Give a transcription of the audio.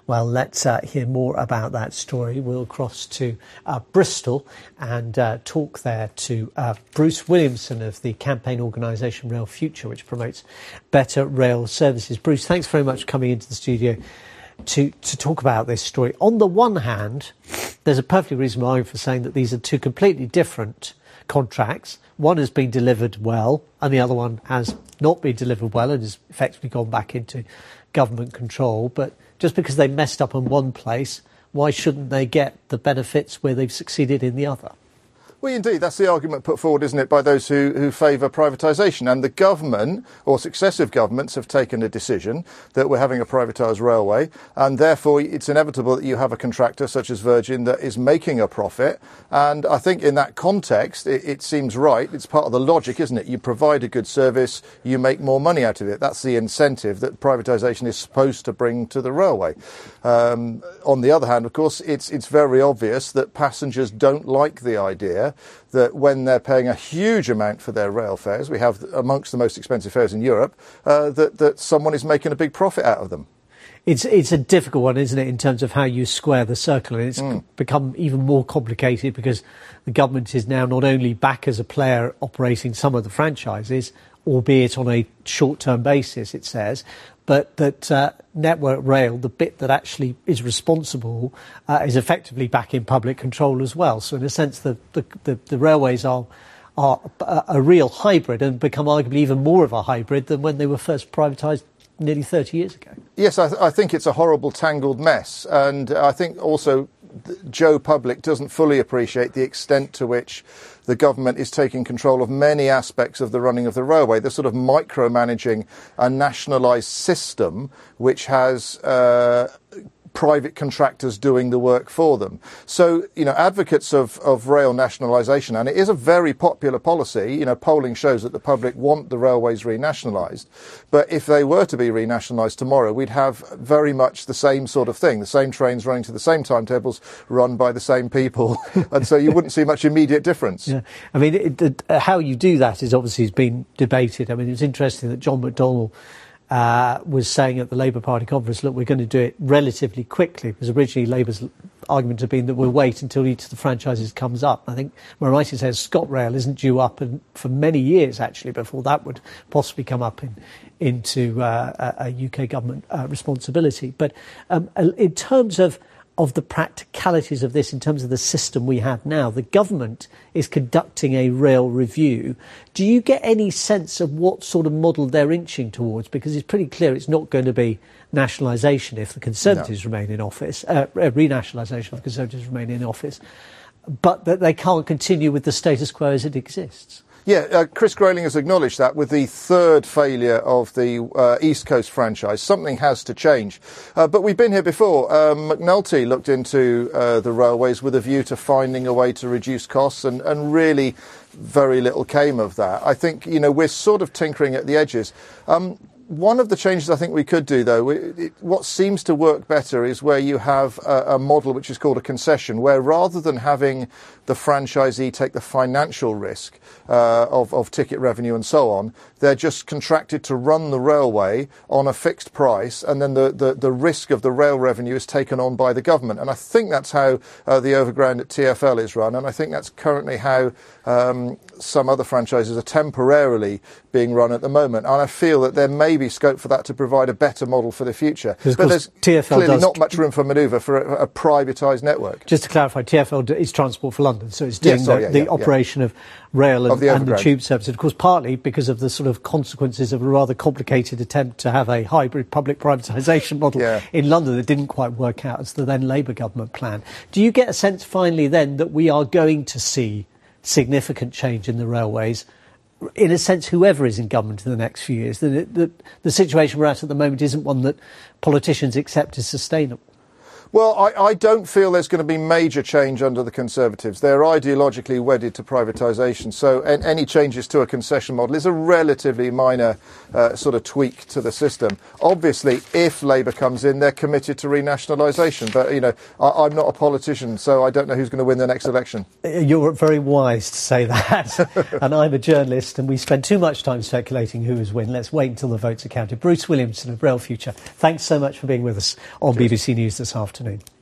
Well, let's hear more about that story. We'll cross to Bristol and talk there to Bruce Williamson of the campaign organisation Rail Future, which promotes better rail services. Bruce, thanks very much for coming into the studio to talk about this story. On the one hand, there's a perfectly reasonable argument for saying that these are two completely different contracts. One has been delivered well and the other one has not been delivered well and has effectively gone back into government control. But just because they messed up in one place, why shouldn't they get the benefits where they've succeeded in the other? Well, indeed, that's the argument put forward, isn't it, by those who favour privatisation. And the government, or successive governments, have taken a decision that we're having a privatised railway, and therefore it's inevitable that you have a contractor such as Virgin that is making a profit. And I think in that context, it seems right. It's part of the logic, isn't it? You provide a good service, you make more money out of it. That's the incentive that privatisation is supposed to bring to the railway. On the other hand, of course, it's very obvious that passengers don't like the idea that when they're paying a huge amount for their rail fares, we have amongst the most expensive fares in Europe, that someone is making a big profit out of them. It's a difficult one, isn't it, in terms of how you square the circle. And it's become even more complicated because the government is now not only back as a player operating some of the franchises, albeit on a short-term basis, it says, but that Network Rail, the bit that actually is responsible, is effectively back in public control as well. So in a sense, the railways are a real hybrid and become arguably even more of a hybrid than when they were first privatised nearly 30 years ago. Yes, I think it's a horrible tangled mess. And I think also Joe Public doesn't fully appreciate the extent to which the government is taking control of many aspects of the running of the railway. They're sort of micromanaging a nationalised system which has private contractors doing the work for them. So, advocates of rail nationalisation, and it is a very popular policy, polling shows that the public want the railways renationalised. But if they were to be renationalised tomorrow, we'd have very much the same sort of thing, the same trains running to the same timetables, run by the same people. And so you wouldn't see much immediate difference. Yeah. I mean, how you do that is obviously has been debated. I mean, it's interesting that John McDonnell was saying at the Labour Party conference, look, we're going to do it relatively quickly, because originally Labour's argument had been that we'll wait until each of the franchises comes up. I think Moriarty says ScotRail isn't due up for many years, actually, before that would possibly come up into a UK government responsibility. But in terms of the practicalities of this, in terms of the system we have now, the government is conducting a rail review. Do you get any sense of what sort of model they're inching towards? Because it's pretty clear it's not going to be nationalisation if the Conservatives remain in office, renationalisation if the Conservatives remain in office, but that they can't continue with the status quo as it exists. Yeah, Chris Grayling has acknowledged that with the third failure of the East Coast franchise, something has to change. But we've been here before. McNulty looked into the railways with a view to finding a way to reduce costs, and really very little came of that. I think, we're sort of tinkering at the edges. One of the changes I think we could do, though, what seems to work better is where you have a model which is called a concession, where rather than having the franchisee take the financial risk of ticket revenue and so on, they're just contracted to run the railway on a fixed price, and then the risk of the rail revenue is taken on by the government. And I think that's how the overground at TfL is run, and I think that's currently how some other franchises are temporarily being run at the moment. And I feel that there may be scope for that to provide a better model for the future. But there's clearly not much room for manoeuvre for a privatised network. Just to clarify, TfL is Transport for London, so it's doing the operation of rail and the tube service. Of course, partly because of the sort of consequences of a rather complicated attempt to have a hybrid public privatisation model in London that didn't quite work out as the then Labour government plan. Do you get a sense finally then that we are going to see significant change in the railways, in a sense, whoever is in government in the next few years, that the situation we're at the moment isn't one that politicians accept as sustainable? Well, I don't feel there's going to be major change under the Conservatives. They're ideologically wedded to privatisation, so any changes to a concession model is a relatively minor sort of tweak to the system. Obviously, if Labour comes in, they're committed to renationalisation. But, I'm not a politician, so I don't know who's going to win the next election. You're very wise to say that. And I'm a journalist, and we spend too much time speculating who has won. Let's wait until the votes are counted. Bruce Williamson of Rail Future, thanks so much for being with us on BBC News this afternoon.